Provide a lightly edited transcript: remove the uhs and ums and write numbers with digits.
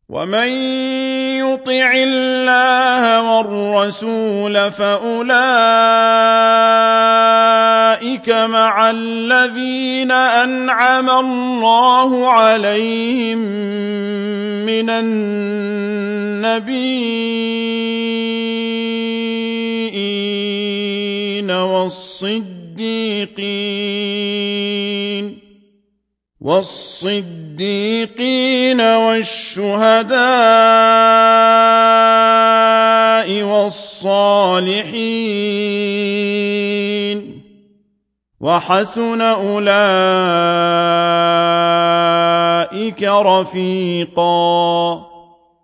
ومن يطع الله والرسول فأولئك مع الذين أنعم الله عليهم من النبيين والصديقين والشهداء والصالحين وحسن أولئك رفيقا